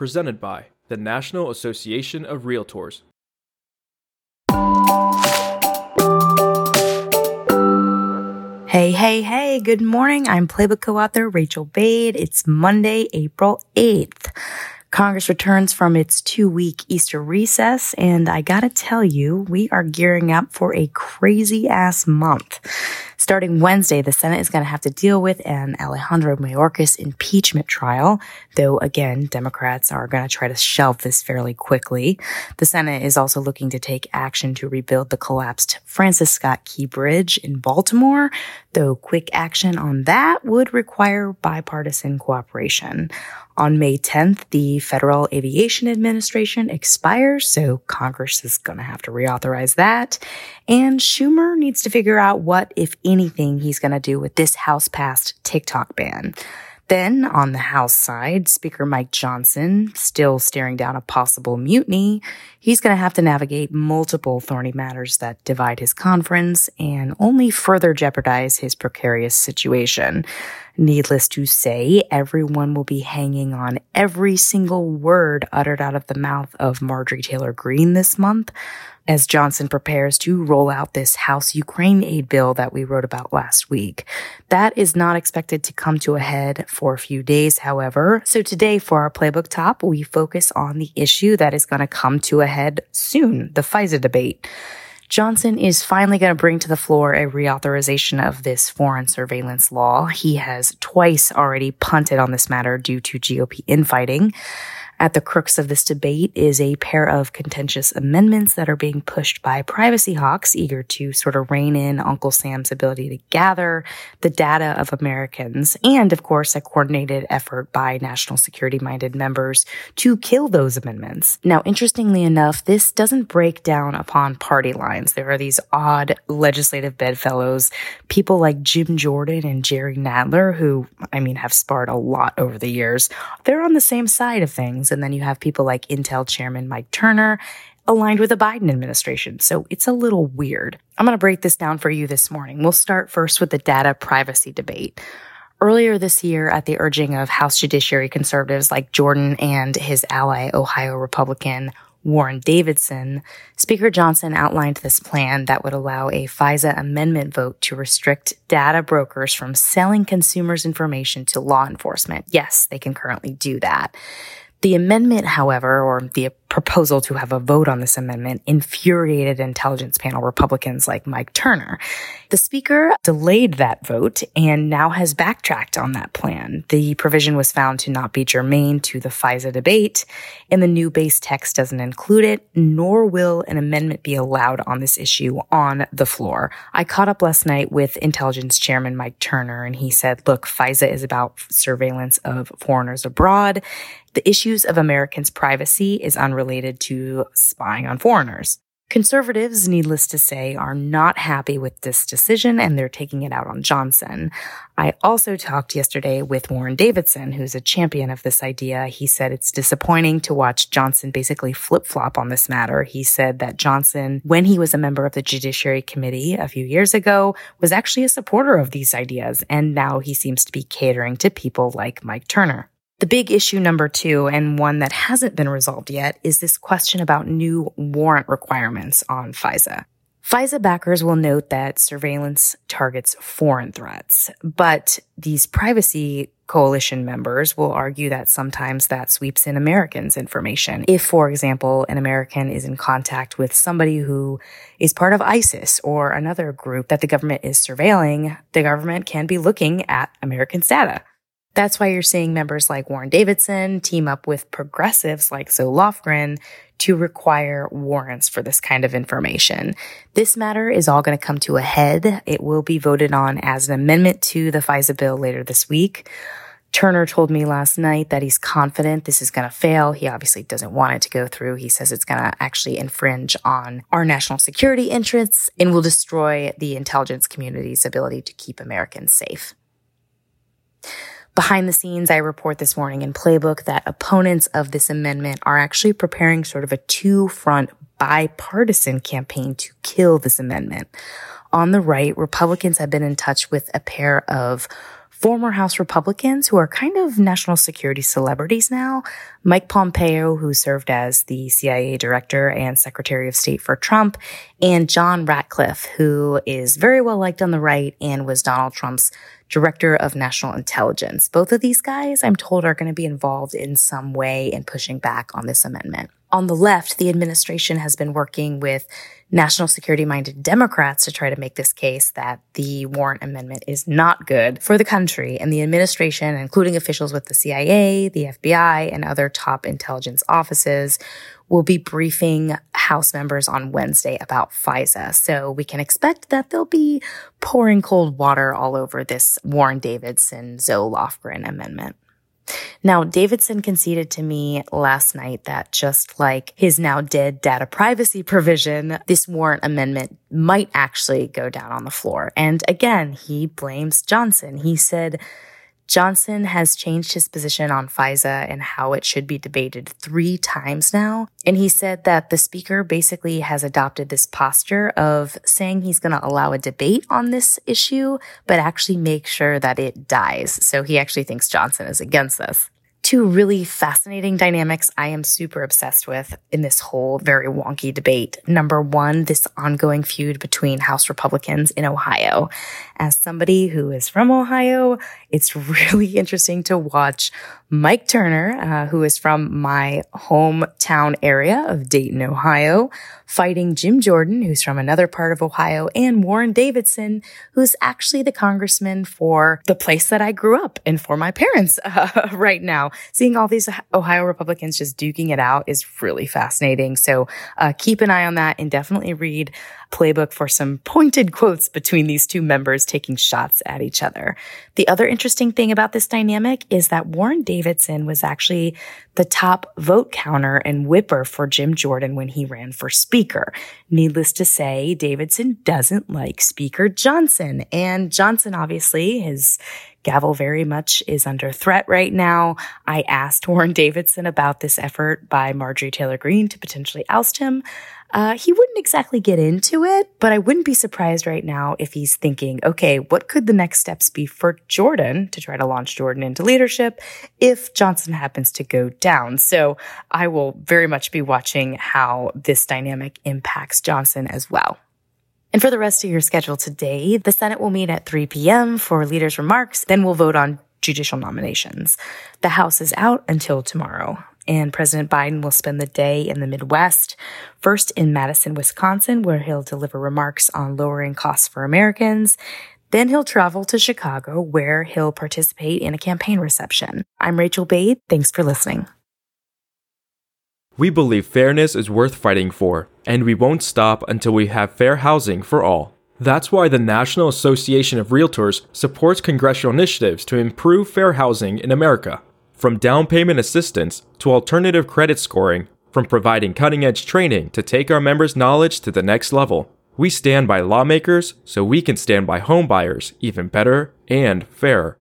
presented by the National Association of Realtors. Hey, good morning. I'm Playbook co-author Rachel Bade. It's Monday, April 8th. Congress returns from its 2-week Easter recess, and I gotta tell you, we are gearing up for a crazy-ass month. Starting Wednesday, the Senate is going to have to deal with an Alejandro Mayorkas impeachment trial, though, again, Democrats are going to try to shelve this fairly quickly. The Senate is also looking to take action to rebuild the collapsed Francis Scott Key Bridge in Baltimore, though quick action on that would require bipartisan cooperation. On May 10th, the Federal Aviation Administration expires, so Congress is going to have to reauthorize that. And Schumer needs to figure out what, if anything, he's going to do with this House-passed TikTok ban. Then, on the House side, Speaker Mike Johnson, still staring down a possible mutiny, he's going to have to navigate multiple thorny matters that divide his conference and only further jeopardize his precarious situation. Needless to say, everyone will be hanging on every single word uttered out of the mouth of Marjorie Taylor Greene this month, as Johnson prepares to roll out this House Ukraine aid bill that we wrote about last week. That is not expected to come to a head for a few days, however. So today, for our Playbook Top, we focus on the issue that is going to come to a head soon, the FISA debate. Johnson is finally going to bring to the floor a reauthorization of this foreign surveillance law. He has twice already punted on this matter due to GOP infighting. At the crux of this debate is a pair of contentious amendments that are being pushed by privacy hawks eager to sort of rein in Uncle Sam's ability to gather the data of Americans, and, of course, a coordinated effort by national security-minded members to kill those amendments. Now, interestingly enough, this doesn't break down upon party lines. There are these odd legislative bedfellows, people like Jim Jordan and Jerry Nadler, who, have sparred a lot over the years. They're on the same side of things. And then you have people like Intel Chairman Mike Turner aligned with the Biden administration. So it's a little weird. I'm going to break this down for you this morning. We'll start first with the data privacy debate. Earlier this year, at the urging of House Judiciary conservatives like Jordan and his ally, Ohio Republican Warren Davidson, Speaker Johnson outlined this plan that would allow a FISA amendment vote to restrict data brokers from selling consumers' information to law enforcement. Yes, they can currently do that. The amendment, however, or the proposal to have a vote on this amendment, infuriated intelligence panel Republicans like Mike Turner. The speaker delayed that vote and now has backtracked on that plan. The provision was found to not be germane to the FISA debate, and the new base text doesn't include it, nor will an amendment be allowed on this issue on the floor. I caught up last night with Intelligence Chairman Mike Turner, and he said, look, FISA is about surveillance of foreigners abroad. The issues of Americans' privacy is unrelated to spying on foreigners. Conservatives, needless to say, are not happy with this decision, and they're taking it out on Johnson. I also talked yesterday with Warren Davidson, who's a champion of this idea. He said it's disappointing to watch Johnson basically flip-flop on this matter. He said that Johnson, when he was a member of the Judiciary Committee a few years ago, was actually a supporter of these ideas, and now he seems to be catering to people like Mike Turner. The big issue number 2, and one that hasn't been resolved yet, is this question about new warrant requirements on FISA. FISA backers will note that surveillance targets foreign threats, but these privacy coalition members will argue that sometimes that sweeps in Americans' information. If, for example, an American is in contact with somebody who is part of ISIS or another group that the government is surveilling, the government can be looking at Americans' data. That's why you're seeing members like Warren Davidson team up with progressives like Zoe Lofgren to require warrants for this kind of information. This matter is all going to come to a head. It will be voted on as an amendment to the FISA bill later this week. Turner told me last night that he's confident this is going to fail. He obviously doesn't want it to go through. He says it's going to actually infringe on our national security interests and will destroy the intelligence community's ability to keep Americans safe. Behind the scenes, I report this morning in Playbook that opponents of this amendment are actually preparing sort of a two-front bipartisan campaign to kill this amendment. On the right, Republicans have been in touch with a pair of former House Republicans who are kind of national security celebrities now. Mike Pompeo, who served as the CIA director and Secretary of State for Trump, and John Ratcliffe, who is very well liked on the right and was Donald Trump's Director of National Intelligence. Both of these guys, I'm told, are going to be involved in some way in pushing back on this amendment. On the left, the administration has been working with national security-minded Democrats to try to make this case that the Warren Amendment is not good for the country, and the administration, including officials with the CIA, the FBI, and other top intelligence offices, will be briefing House members on Wednesday about FISA. So we can expect that they'll be pouring cold water all over this Warren Davidson, Zoe Lofgren amendment. Now, Davidson conceded to me last night that just like his now dead data privacy provision, this Warren Amendment might actually go down on the floor. And again, he blames Johnson. He said Johnson has changed his position on FISA and how it should be debated 3 times now. And he said that the speaker basically has adopted this posture of saying he's going to allow a debate on this issue, but actually make sure that it dies. So he actually thinks Johnson is against this. 2 really fascinating dynamics I am super obsessed with in this whole very wonky debate. Number 1, this ongoing feud between House Republicans in Ohio. As somebody who is from Ohio, it's really interesting to watch Mike Turner, who is from my hometown area of Dayton, Ohio, fighting Jim Jordan, who's from another part of Ohio, and Warren Davidson, who's actually the congressman for the place that I grew up and for my parents right now. Seeing all these Ohio Republicans just duking it out is really fascinating. So keep an eye on that and definitely read Playbook for some pointed quotes between these 2 members taking shots at each other. The other interesting thing about this dynamic is that Warren Davidson was actually the top vote counter and whipper for Jim Jordan when he ran for speaker. Needless to say, Davidson doesn't like Speaker Johnson. And Johnson, obviously, his gavel very much is under threat right now. I asked Warren Davidson about this effort by Marjorie Taylor Greene to potentially oust him. He wouldn't exactly get into it, but I wouldn't be surprised right now if he's thinking, okay, what could the next steps be for Jordan to try to launch Jordan into leadership if Johnson happens to go down? So I will very much be watching how this dynamic impacts Johnson as well. And for the rest of your schedule today, the Senate will meet at 3 p.m. for leaders' remarks. Then we'll vote on judicial nominations. The House is out until tomorrow. And President Biden will spend the day in the Midwest, first in Madison, Wisconsin, where he'll deliver remarks on lowering costs for Americans. Then he'll travel to Chicago, where he'll participate in a campaign reception. I'm Rachel Bade. Thanks for listening. We believe fairness is worth fighting for, and we won't stop until we have fair housing for all. That's why the National Association of Realtors supports congressional initiatives to improve fair housing in America. From down payment assistance to alternative credit scoring, from providing cutting-edge training to take our members' knowledge to the next level, we stand by lawmakers so we can stand by home buyers even better and fairer.